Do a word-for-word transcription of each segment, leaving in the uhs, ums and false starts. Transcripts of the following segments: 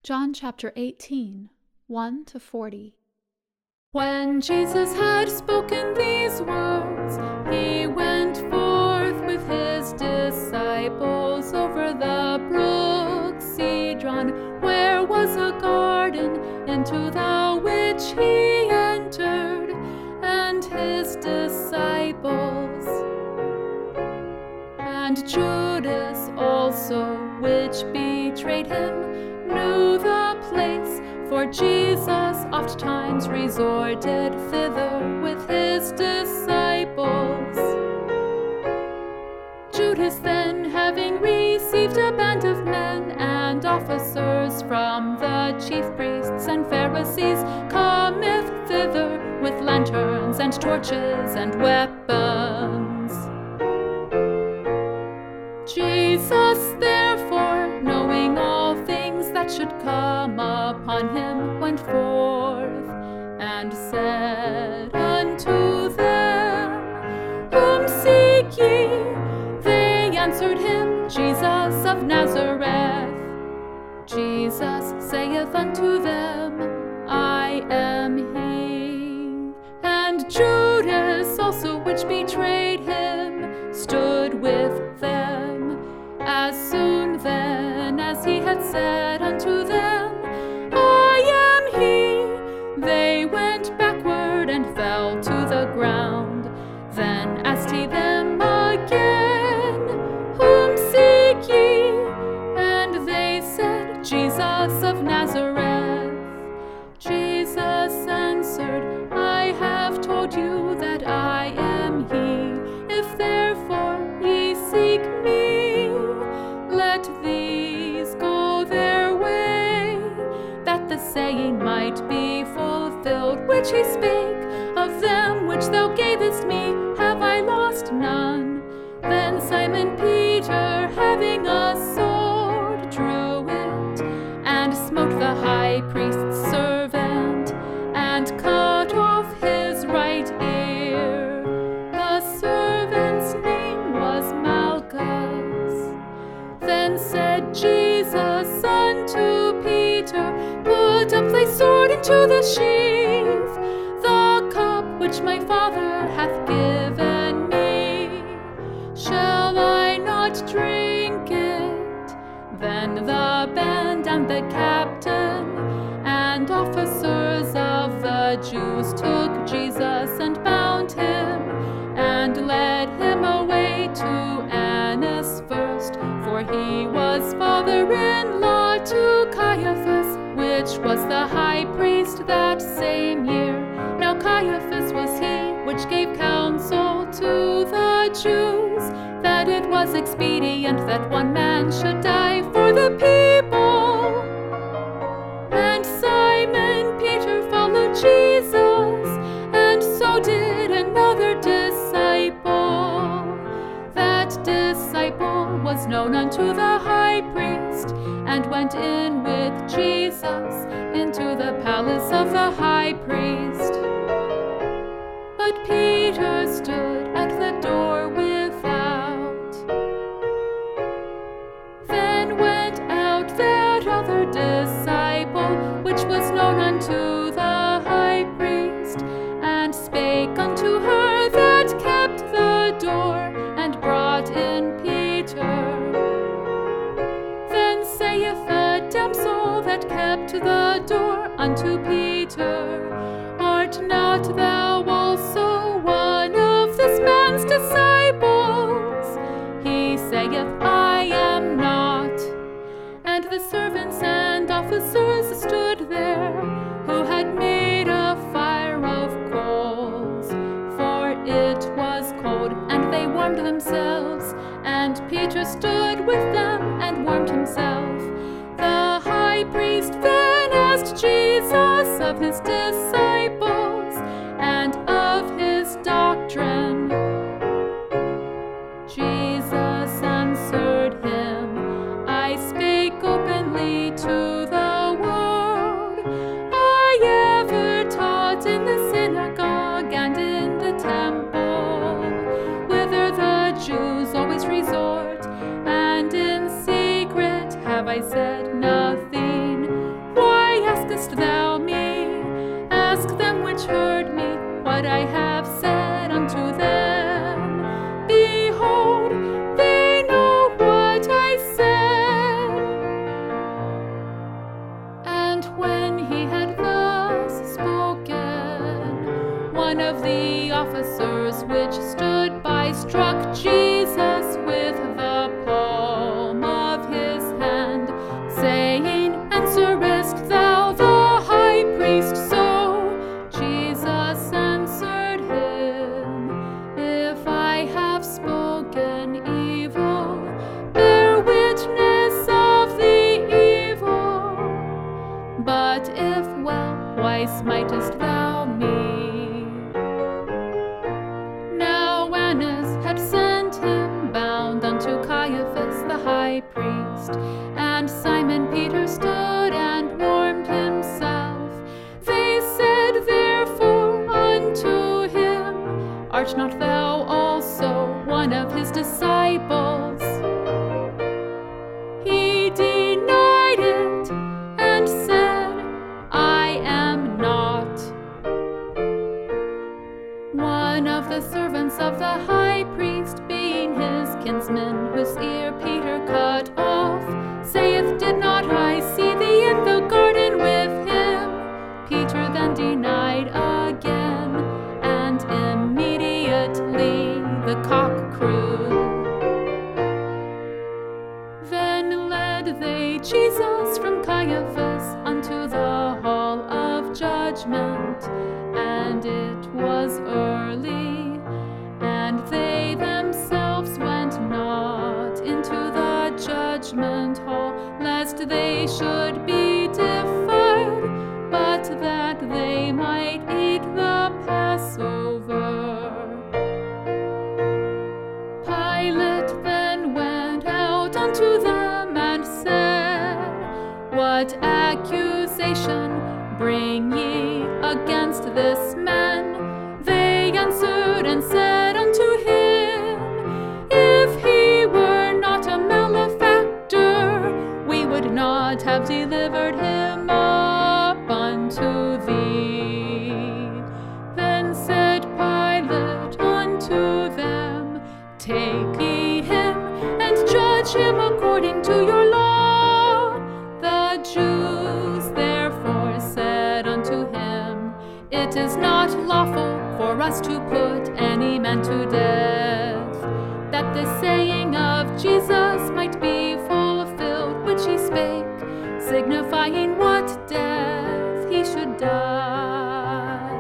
John chapter eighteen, one to forty. When Jesus had spoken these words, he went forth with his disciples over the brook Cedron, where was a garden, into the which he entered, and his disciples. And Judas also, which betrayed him, knew the place, for Jesus oft times resorted thither with his disciples. Judas then, having received a band of men and officers from the chief priests and Pharisees, cometh thither with lanterns and torches and weapons. Jesus therefore, knowing all things that should come upon him, went forth and said unto them, Whom seek ye? They answered him, Jesus of Nazareth. Jesus saith unto them, I am he. And Judas also, which betrayed him, stood with them. As soon then as he had said unto them, I am he, they went backward and fell to the ground. Then asked he them again, Whom seek ye? And they said, Jesus of Nazareth. Jesus answered, I have told you that I am he. If therefore ye seek me, let these go their way, that the saying might be fulfilled, which he spake, Of them which thou gavest me have I lost none. Then Simon Peter, having a sword, drew it, and smote the high priest's servant, and cut off his right ear. The servant's name was Malchus. Then said Jesus unto Peter, Put up thy sword into the sheath. The cup which my Father hath given me, shall I not drink it? Then the band and the captain and officers of the Jews took Jesus and bound him, and led him away to Annas first, for he was father-in-law to Caiaphas, which was the high priest that same year. Now Caiaphas was he which gave counsel to the Jews, that it was expedient that one man should die for the people. And Simon Peter followed Jesus, and so did another disciple. That disciple was known unto the high priest, and went in with Jesus into the palace of the high priest. But Peter stood at the door without. Then went out that other disciple, which was known unto the high priest, and spake unto her that kept the door, and brought in Peter. Then saith the damsel that kept the door unto Peter, Art not thou also one of this man's disciples? He saith, I am not. And the servants and officers stood there, who had made a fire of coals, for it was cold, and they warmed themselves. And Peter stood with them and warmed himself. The high priest then asked Jesus of his disciples, and of his doctrine. Jesus answered him, I spake openly to the world. I ever taught in the synagogue and in the temple, whither the Jews always resort, and in secret have I said nothing. acceptest thou me? Ask them which heard me what I have said unto them. Behold, they know what I said. And when he had thus spoken, one of the officers which stood by struck Jesus with the palm of his hand, saying, Answerest thou the high priest so? Jesus answered him, If I have spoken evil, bear witness of the evil. But if well, why smitest thou me? Now Annas had sent him bound unto Caiaphas the high priest, and Simon Peter stood and warmed himself. They said therefore unto him, Art not thou also one of his disciples? He denied it and said, I am not. One of the servants of the high priest, being his kinsman, whose ear Peter cut off, saith, Did not I see thee in the garden with him? Peter then denied again, and immediately the cock crew. Then led they Jesus from Caiaphas unto the hall of judgment, and it was early, and they themselves went not into the judgment hall, lest they should be defiled, but that they might eat the Passover. Pilate then went out unto them and said, What accusation bring ye against this man? They answered and said unto him, If he were not a malefactor, we would not have delivered him up unto thee. Then said Pilate unto them, Take ye him, and judge him according to your law. The Jews therefore said unto him, It is not lawful for us to put any man to death, that the saying of Jesus might be fulfilled, which he spake, signifying what death he should die.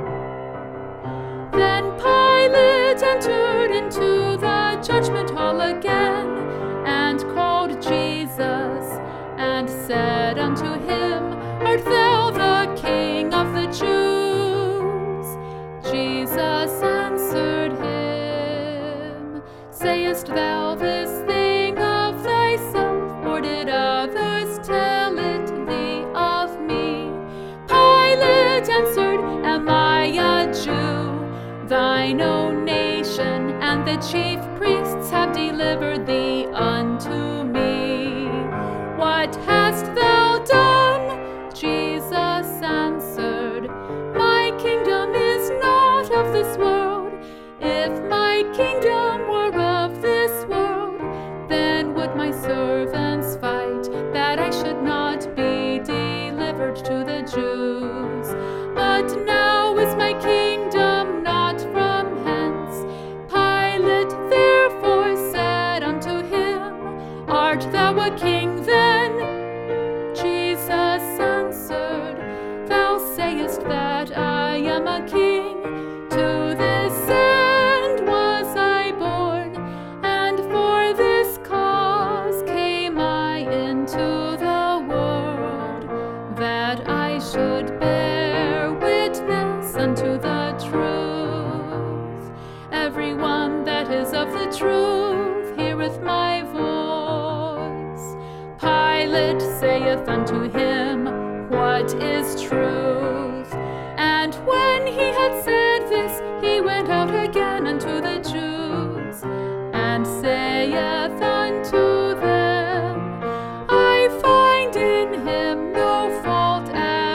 Then Pilate entered into the judgment hall again, and called Jesus, and said unto him, Art thou the King of the Jews? Jesus answered him, Sayest thou this thing of thyself, or did others tell it thee of me? Pilate answered, Am I a Jew? Thine own nation and the chief priests have delivered thee unto me. What hast thou done? Jesus answered, My kingdom is not of this world. If my kingdom were of this world, then would my servants fight, that I should not be delivered to the Jews. But now is my kingdom not from hence. Pilate therefore said unto him, Art thou a king then? Jesus answered, Thou sayest that I am a king. To this end was I born, and for this cause came I into the world, that I should bear witness unto the truth. Everyone that is of the truth heareth my voice. Pilate saith unto him, What is truth? And when he had said this, he went out again unto the Jews, and saith unto them, I find in him no fault at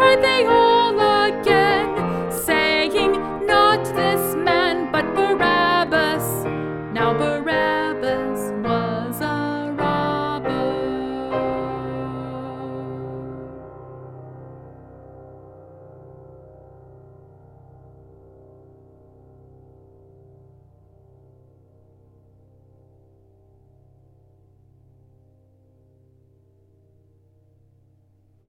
cried they all.